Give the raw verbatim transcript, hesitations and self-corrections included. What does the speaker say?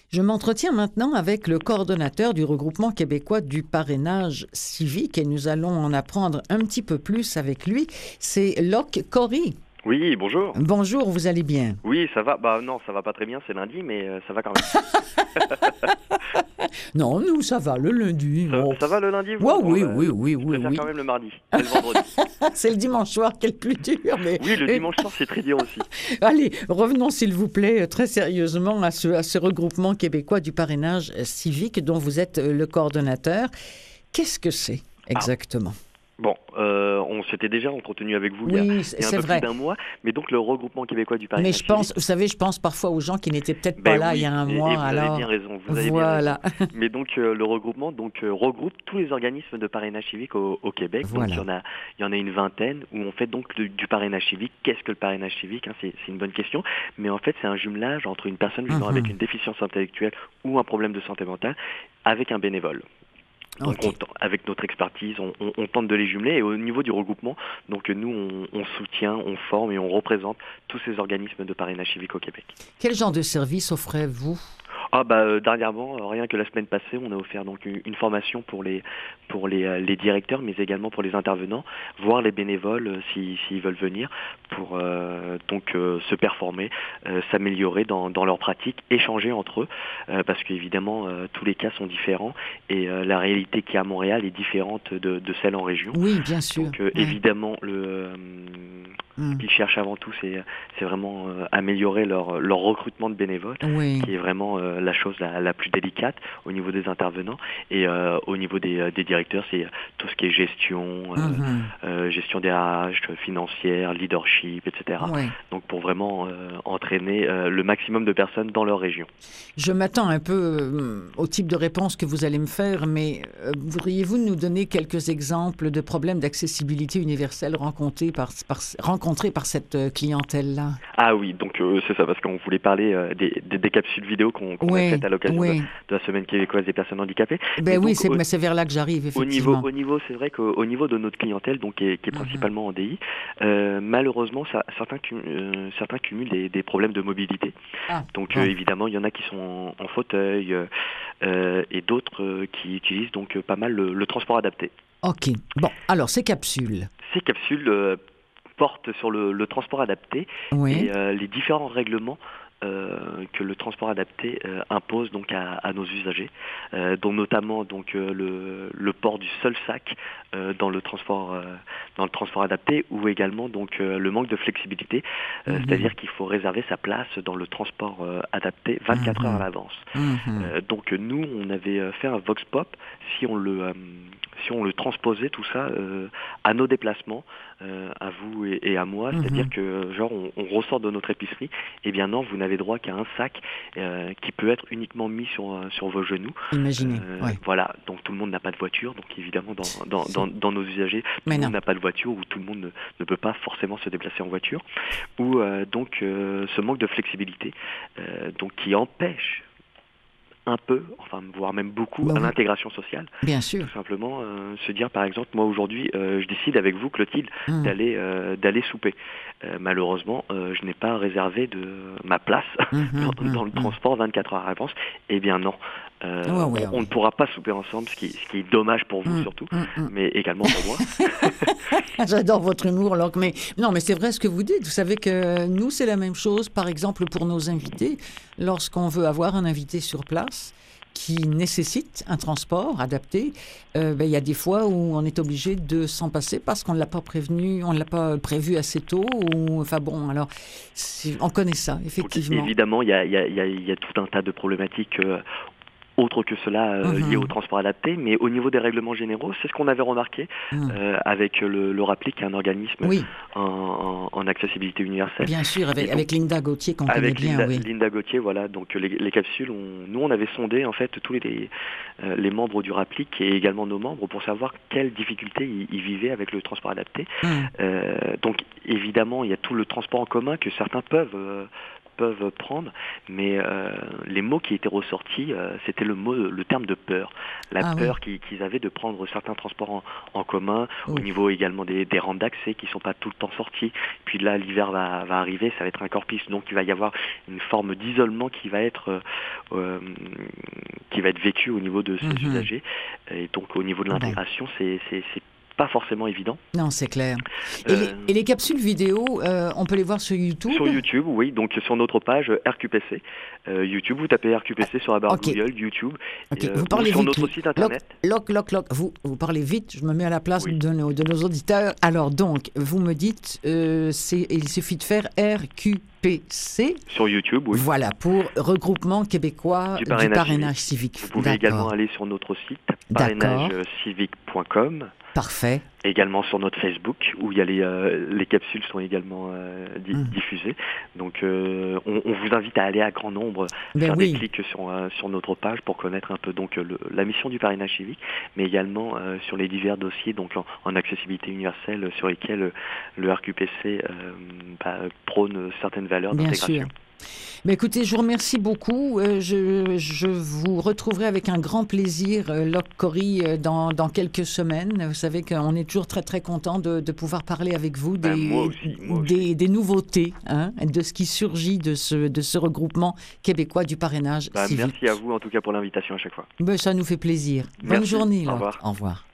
Je m'entretiens maintenant avec le coordonnateur du regroupement québécois du parrainage civique et nous allons en apprendre un petit peu plus avec lui. C'est Locke Corrie. Oui, bonjour. Bonjour, vous allez bien? Oui, ça va. Bah non, ça va pas très bien, c'est lundi, mais euh, ça va quand même. Non, nous, ça va, le lundi. Ça, Oh. ça va le lundi, vous? Ouais, Bon, oui, bah, oui, oui, Je oui, préfère oui. quand même le mardi et le vendredi. C'est le dimanche soir qui est le plus dur. Mais... Oui, le dimanche soir, c'est très dur aussi. Allez, revenons s'il vous plaît très sérieusement à ce, à ce regroupement québécois du parrainage civique dont vous êtes le coordonnateur. Qu'est-ce que c'est exactement? Ah. Bon, euh, on s'était déjà entretenu avec vous Oui, il y a, il y a c'est un peu vrai. plus d'un mois, mais donc le regroupement québécois du parrainage Mais je pense, civique. vous savez, je pense parfois aux gens qui n'étaient peut-être pas Ben là oui, il y a un et, mois. et vous alors, avez bien raison, vous avez voilà. bien raison. Mais donc euh, le regroupement donc euh, regroupe tous les organismes de parrainage civique au, au Québec. Voilà. Donc il y en a, il y en a une vingtaine où on fait donc du, du parrainage civique. Qu'est-ce que le parrainage civique, hein, c'est, c'est une bonne question. Mais en fait, c'est un jumelage entre une personne vivant Mm-hmm. avec une déficience intellectuelle ou un problème de santé mentale avec un bénévole. Donc Okay. on, avec notre expertise, on, on, on tente de les jumeler et au niveau du regroupement, donc nous on, on soutient, on forme et on représente tous ces organismes de parrainage civique au Québec. Quel genre de service offrez-vous? Ah bah euh, dernièrement, euh, rien que la semaine passée, on a offert donc une, une formation pour les pour les, euh, les directeurs, mais également pour les intervenants, voire les bénévoles euh, si, s'ils veulent venir pour euh, donc euh, se performer, euh, s'améliorer dans, dans leur pratique, échanger entre eux, euh, parce qu'évidemment euh, tous les cas sont différents et euh, la réalité qui est à Montréal est différente de, de celle en région. Oui, bien sûr. Donc euh, Ouais. évidemment le euh, Mm. ce qu'ils cherchent avant tout, c'est, c'est vraiment euh, améliorer leur, leur recrutement de bénévoles, Oui. qui est vraiment euh, la chose la, la plus délicate au niveau des intervenants. Et euh, au niveau des, des directeurs, c'est tout ce qui est gestion, euh, Mm-hmm. euh, gestion des R H, financière, leadership, et cetera. Oui. Donc pour vraiment euh, entraîner euh, le maximum de personnes dans leur région. Je m'attends un peu euh, au type de réponse que vous allez me faire, mais euh, voudriez-vous nous donner quelques exemples de problèmes d'accessibilité universelle rencontrés par, par, rencontrés par cette euh, clientèle-là? Ah oui, donc euh, c'est ça, parce qu'on voulait parler euh, des, des, des capsules vidéo qu'on, qu'on Oui, a faites à l'occasion oui. de, de la Semaine québécoise des personnes handicapées. Ben Mais oui, donc, c'est, au- mais c'est vers là que j'arrive, Au niveau, effectivement. au niveau, c'est vrai qu'au niveau de notre clientèle, donc qui est, qui est principalement en D I, euh, malheureusement, ça, certains, cum- euh, certains cumulent des, des problèmes de mobilité. Ah, Donc bon. euh, évidemment, il y en a qui sont en, en fauteuil euh, euh, et d'autres euh, qui utilisent donc euh, pas mal le, le transport adapté. OK. Bon, alors, ces capsules. Ces capsules euh, portent sur le, le transport adapté Oui. et euh, les différents règlements euh, que le transport adapté euh, impose donc à, à nos usagers, euh, dont notamment donc euh, le, le port du seul sac euh, dans le transport euh, dans le transport adapté, ou également donc euh, le manque de flexibilité, euh, Mhm. c'est-à-dire qu'il faut réserver sa place dans le transport euh, adapté vingt-quatre heures à l'avance. Mhm. Euh, donc nous, on avait euh, fait un vox pop si on le euh, si on le transposait tout ça euh, à nos déplacements, euh, à vous et, et à moi, Mhm. c'est-à-dire que genre on, on ressort de notre épicerie, et bien non, vous n'avez droit qu'à un sac euh, qui peut être uniquement mis sur euh, sur vos genoux. Imaginez, Euh, oui. Voilà, donc tout le monde n'a pas de voiture, donc évidemment dans dans, C'est- dans, dans nos usagers, tout Mais le non. monde n'a pas de voiture, ou tout le monde ne, ne peut pas forcément se déplacer en voiture, ou euh, donc euh, ce manque de flexibilité, euh, donc qui empêche un peu, enfin voire même beaucoup, Ben à oui, l'intégration sociale. bien sûr. Tout simplement euh, se dire, par exemple, moi aujourd'hui, euh, je décide avec vous, Clotilde, Mm. d'aller euh, d'aller souper. Euh, malheureusement, euh, je n'ai pas réservé de ma place Mhm, dans, mhm, dans le mhm. transport vingt-quatre heures à l'avance. Eh bien non, Euh, Ouais, ouais, on, on ouais. ne pourra pas souper ensemble, ce qui, ce qui est dommage pour vous Mm, surtout, mm, mm. mais également pour moi. J'adore votre humour, Locke. Mais non, mais c'est vrai ce que vous dites. Vous savez que nous, c'est la même chose, par exemple, pour nos invités. Lorsqu'on veut avoir un invité sur place qui nécessite un transport adapté, euh, ben, il y a des fois où on est obligé de s'en passer parce qu'on ne l'a pas prévenu, on ne l'a pas prévu assez tôt. Ou, enfin bon, alors, c'est- on connaît ça, Donc effectivement. évidemment, il y a, il y a- il y a- il y a tout un tas de problématiques euh, autres que cela euh, liées au Mhm. transport adapté, mais au niveau des règlements généraux, c'est ce qu'on avait remarqué Mm. euh, avec le, le RAPLIC, qui est un organisme Oui, en, en- en accessibilité universelle. bien sûr, Et avec, donc, avec Linda Gauthier qu'on connaît avec bien, Linda, oui. Linda Gauthier, voilà, donc les, les capsules, on- nous on avait sondé en fait tous les, euh, les membres du RAPLIC et également nos membres pour savoir quelles difficultés ils, ils vivaient avec le transport adapté. Mm. Euh, donc évidemment, il y a tout le transport en commun que certains peuvent, euh, peuvent prendre, mais euh, les mots qui étaient ressortis, euh, c'était le mot, le terme de peur. La Ah peur oui. qu'ils qu'ils avaient de prendre certains transports en, en commun, Ouf. au niveau également des, des rampes d'accès qui sont pas tout le temps sorties. Puis là, l'hiver va, va arriver, ça va être un corps piste, donc il va y avoir une forme d'isolement qui va être euh, euh, qui va être vécue au niveau de ces Mhm. usagers. Et donc au niveau de Bon. l'intégration, c'est c'est c'est pas forcément évident. Non, c'est clair. Et, les, Euh, et les capsules vidéo, euh, on peut les voir sur YouTube? Sur YouTube, oui, donc sur notre page R Q P C. Euh, YouTube, vous tapez R Q P C sur la barre Ok. Google, YouTube, Ok, euh, vous ou parlez sur vite. notre oui. site Loc, internet. loc, loc, loc. Vous, vous parlez vite, je me mets à la place Oui. de, nos, de nos auditeurs. Alors donc, vous me dites, euh, c'est, il suffit de faire R Q P C. Sur YouTube, oui. Voilà, pour Regroupement québécois Du du parrainage parrainage, civique. Vous pouvez également D'accord, aller sur notre site d'accord, parrainage civique point com, parfait. également sur notre Facebook où il y a les, euh, les capsules sont également euh, di- Hum. diffusées. Donc euh, on, on vous invite à aller à grand nombre, Ben faire oui. des clics sur, euh, sur notre page pour connaître un peu donc le, la mission du parrainage civique, mais également euh, sur les divers dossiers donc en, en accessibilité universelle sur lesquels euh, le R Q P C euh, bah, prône certaines valeurs Bien d'intégration. sûr. Mais écoutez, je vous remercie beaucoup. Euh, je, je vous retrouverai avec un grand plaisir, euh, Loc Cory, euh, dans, dans quelques semaines. Vous savez qu'on est toujours très très content de, de pouvoir parler avec vous des, Ben, moi aussi, moi des, aussi. des nouveautés, hein, de ce qui surgit de ce, de ce regroupement québécois du parrainage Bah, civique. merci à vous en tout cas pour l'invitation à chaque fois. Ben, ça nous fait plaisir. Bonne Merci, journée, au Loc. revoir. Au revoir.